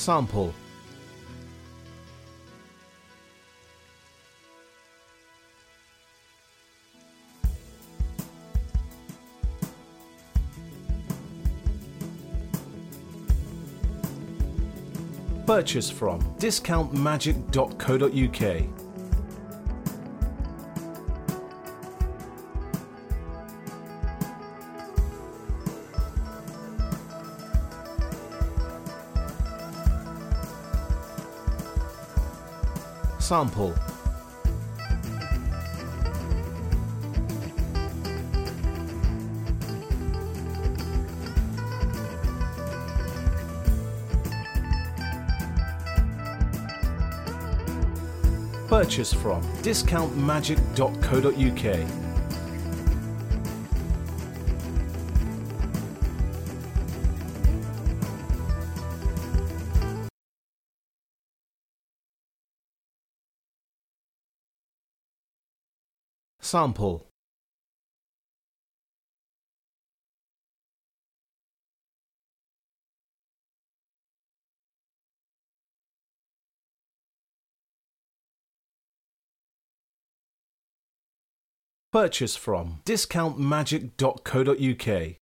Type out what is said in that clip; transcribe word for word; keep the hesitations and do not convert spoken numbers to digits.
Sample. Purchase from discount magic dot co dot U K. Sample. Purchase from discount magic dot co dot U K. Sample. Purchase from discount magic dot co dot U K.